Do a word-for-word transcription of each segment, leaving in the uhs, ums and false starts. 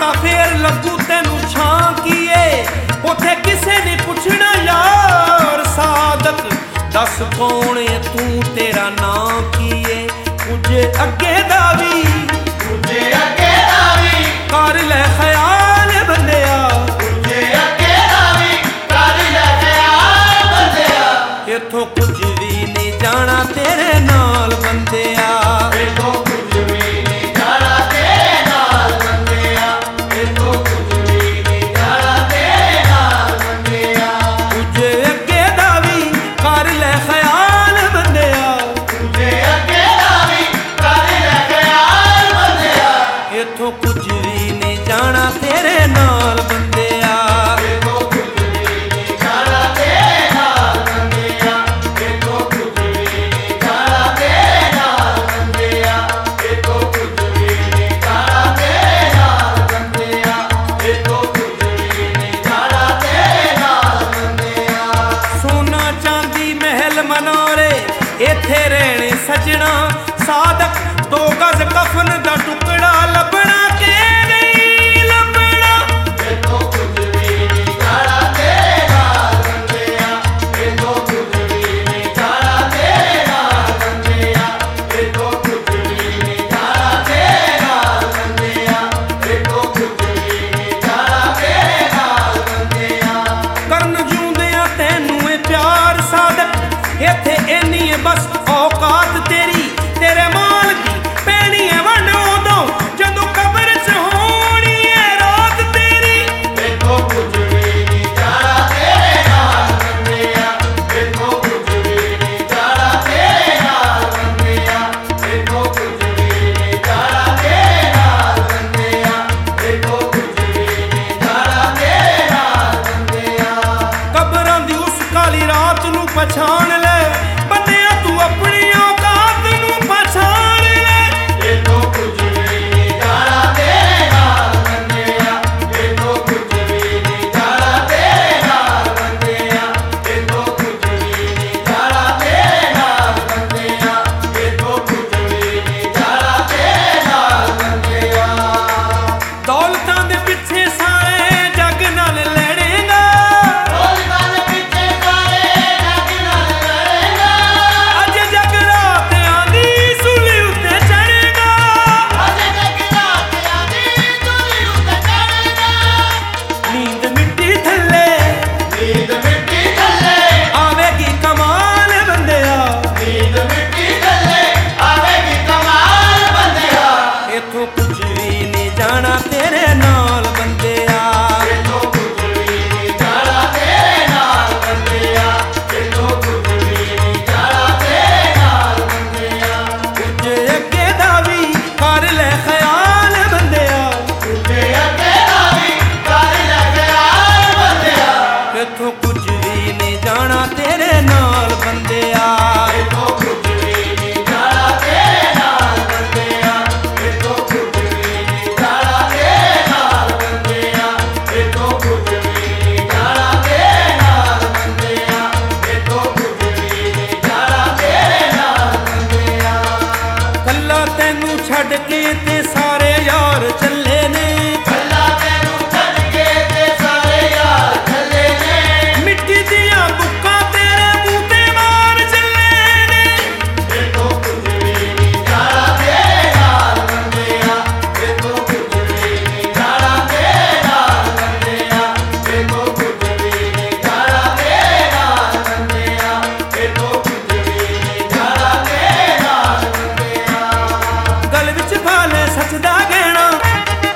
फेर लगू तेनू छां कीए उथे किसे ने पुछना यार सादक दस कौन है तू तेरा नाम कीए तुझे अगे दा भी तुझे अगे दा भी कर ले ख्याल बंदिया तुझे अगे दा भी कर ले ख्याल बंदिया इथों कुछ भी नहीं जाना तेरे नाल बंदिया इथों कुछ भी नहीं जाना तेरे नाल बंदिया इथों कुछ भी नहीं जाना तेरे नाल बंदिया तुझे अगे दा भी कर ले ख्याल बंदिया तुझे अगे दा भी कर ले ख्याल बंदिया इथों कुछ भी नहीं जाना तेरे नाल बंदिया इथों कुछ भी नहीं जाना तेरे नाल बंदिया इथों कुछ भी नहीं जाना तेरे नाल बंदिया इथों कुछ भी नहीं जाना तेरे नाल बंदिया इथों कुछ भी नहीं जाना तेरे नाल बंदिया सोना चांदी महल मनोरे इथे रहने सजना सादक दो गज कफन दा टुकड़ा लभना के नहीं लभना इथों कुछ भी नहीं जाना तेरे नाल बंदिया इथों कुछ भी नहीं जाना तेरे नाल बंदिया इथों कुछ भी नहीं जाना तेरे नाल बंदिया इथों कुछ भी नहीं जाना तेरे नाल बंदिया करन जूंदियां तैनू ए प्यार सादक इथे इन्नी बस औकात तेरी तेरे माल दी पैनी है वन उदों जदों कब्र च होनी है रात तेरी इथों कुछ भी नहीं जाना तेरे नाल बंदिया इथों कुछ भी नहीं जाना तेरे नाल बंदिया इथों कुछ भी नहीं जाना तेरे नाल बंदिया इथों कुछ भी नहीं जाना तेरे नाल बंदिया कब्रां दी उस काली रात नू पछाण ले बंदिया तू अपनी औकात नू पछाण ले इथों कुछ भी नहीं जाना तेरे नाल बंदिया इथों कुछ भी नहीं जाना तेरे नाल बंदिया इथों कुछ भी नहीं जाना तेरे नाल बंदिया इथों कुछ भी नहीं जाना तेरे नाल बंदिया दौलतां दे पिछे सारे जग नाल लड़ेगा दौलतां दे पिछे सारे जग नाल लड़ेगा अज जग रात आंदी सूली उत्ते चढ़ेगा अज जग रात आंदी सूली उत्ते चढ़ेगा नींद मिट्टी थल्ले नींद मिट्टी थल्ले आवेगी कमाल बंदिया नींद मिट्टी थल्ले आवेगी कमाल बंदिया इथों कुछ भी नहीं जाना तेरे नाल बंदिया इथों कुछ भी नहीं जाना तेरे नाल बंदिया इथों कुछ भी नहीं जाना तेरे नाल बंदिया तुझे अगे दा भी कर ले ख्याल बंदिया तुझे अगे दा भी कर ले ख्याल बंदिया इथों कुछ भी नहीं जाना तेरे नाल बंदिया इथों कुछ भी नहीं जाना तेरे नाल बंदिया इथों कुछ भी नहीं जाना तेरे नाल बंदिया इथों कुछ भी नहीं जाना तेरे नाल बंदिया इथों कुछ भी नहीं जाना तेरे नाल बंदिया कल्ला तैनू छड्ड के ते सारे यार चले ने कल्ला तैनू छड्ड के ते सारे यार चले ने मिट्टी दियां बुक्कां तेरे मूंह ते मार चले ने इथों कुछ भी नहीं जाना तेरे नाल बंदिया इथों कुछ भी नहीं जाना तेरे नाल बंदिया इथों कुछ भी नहीं जाना तेरे नाल बंदिया इथों कुछ भी नहीं जाना तेरे नाल बंदिया गल विच भाले सच दा गहना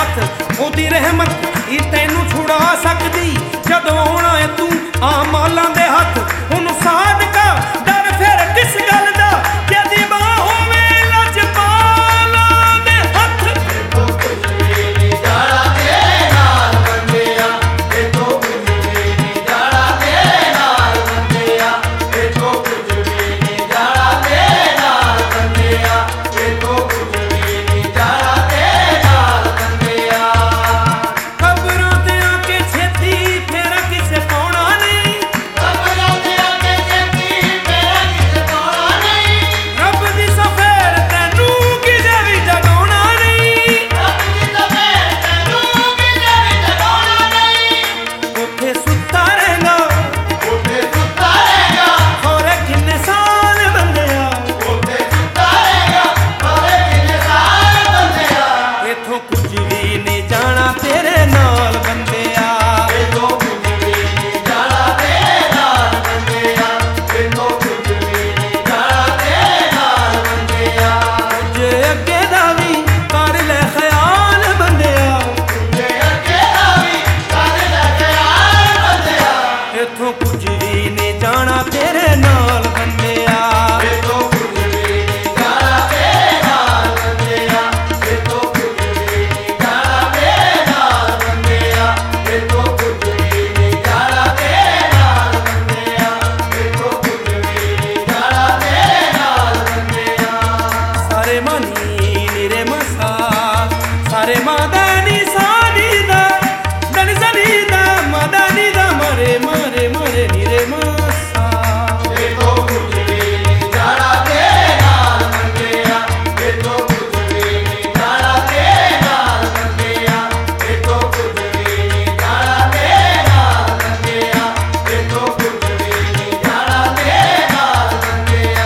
हथ ओदी रहमत ही तैनू छुड़ा सकदी जदों आउणा है तू आमालां दे हथ हुण सादका डर फिर किस गल दा जदी बां होवे लजपालां दे हथ इथों कुछ भी नहीं जाना तेरे नाल बंदिया इथों कुछ भी नहीं जाना तेरे नाल बंदिया इथों कुछ भी नहीं जाना तेरे नाल बंदिया इथों कुछ भी नहीं जाना तेरे नाल बंदिया खबरों ते आके छेती फेरा किसे पाउणा नहीं खबरों ते आके छेती फेरा किसे पाउणा नहीं रब दी सफेर तैनू किसे भी जगाउणा नहीं रब दी सफेर तैनू किसे भी जगाउणा नहीं उत्थे सुत्ता रहेगा उत्थे सुत्ता रहेगा होरे किन्ने साल बंदिया उत्थे सुत्ता रहेगा होरे किन्ने साल बंदिया इथों कुछ भी नहीं जाना तेरे नाल बंदिया इथों कुछ भी नहीं जाना तेरे नाल बंदिया इथों कुछ भी नहीं जाना तेरे नाल बंदिया तुझे अगे दा भी कर ले ख्याल बंदिया तुझे अगे दा भी कर ले ख्याल बंदिया इथों कुछ भी नहीं जाना तेरे नाल बंदिया इथों कुछ भी नहीं जाना तेरे नाल बंदिया इथों कुछ भी नहीं जाना तेरे नाल बंदिया इथों कुछ भी नहीं जाना तेरे नाल बंदिया इथों कुछ भी नहीं जाना तेरे नाल बंदिया सारे मानी निरे मसा सारे मादानी सानी दा दनी सनी दा मादानी दा मरे मरे मरे निरे मसा इथों कुछ भी नहीं जाना तेरे नाल बंदिया इथों कुछ भी नहीं जाना तेरे नाल बंदिया इथों कुछ भी नहीं जाना तेरे नाल बंदिया इथों कुछ भी नहीं जाना तेरे नाल बंदिया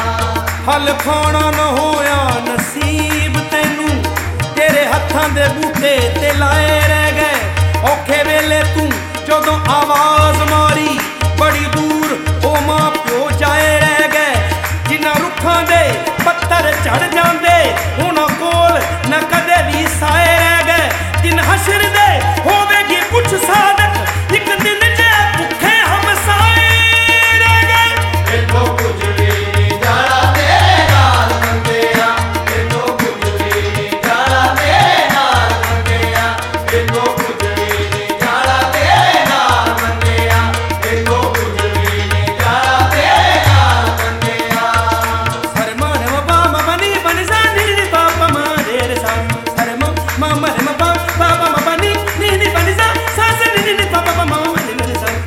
फल खाना न होया नसीब तैनू तेरे हत्थां दे बूटे ते लाए रह गए औखे वेले तू जदों आवाज मारी बड़ी दूर ओ मां प्यो जाए रह गए जिन्हां रुखां दे पत्थर चढ़ जांदे उन्हां कोल न कदे भी साए रह गए दिन हशर दे होवेगी कुछ सादक एक दिन जे भुखे हम साए रह गए इथों कुछ भी नहीं जाना तेरे नाल बंदिया इथों कुछ भी नहीं जाना तेरे नाल बंदिया इथों कुछ भी नहीं जाना तेरे नाल बंदिया इथों कुछ भी नहीं जाना तेरे नाल बंदिया सर मान बाबा मनी बन जानी नी बाबा मारे रे सा सर मा मा रे मा बाबा मा बनी नी नी बन जा सा सा नी नी बाबा मा मा नी नी सा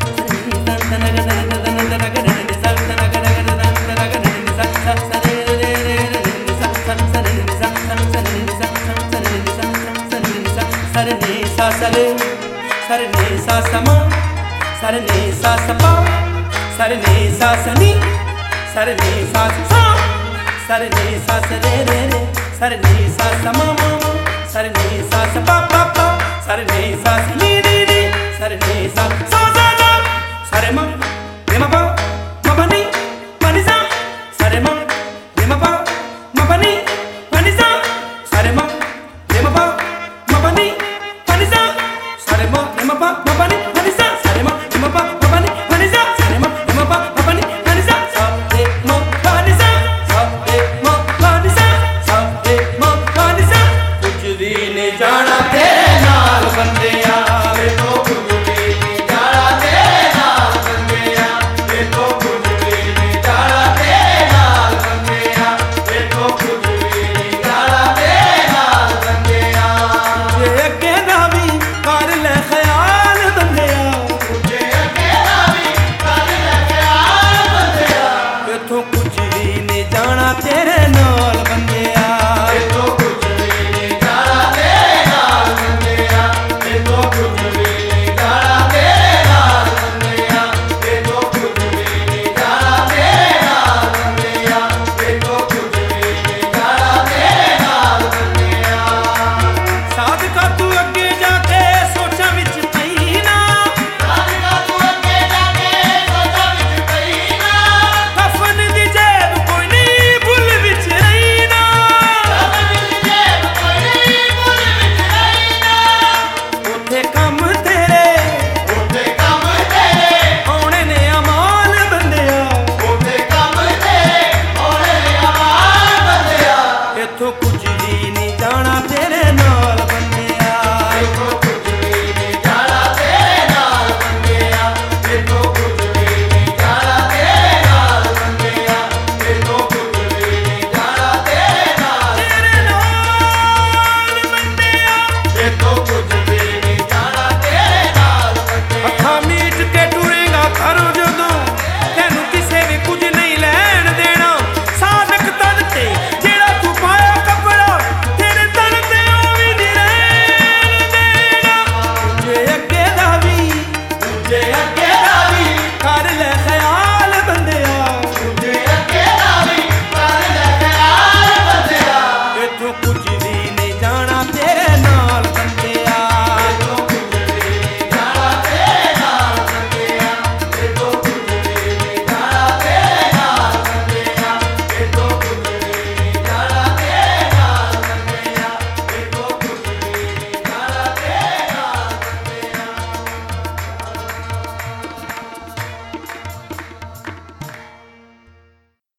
सर ने सा सले सर ने सा समा सर ने सा सपा सर ने सा सनी सर ने सा सा सर ने सा सरे रे रे सर ने सा समा मामा सर ने सा सपा पा पा सर ने सा नी नी नी सर ने सा सा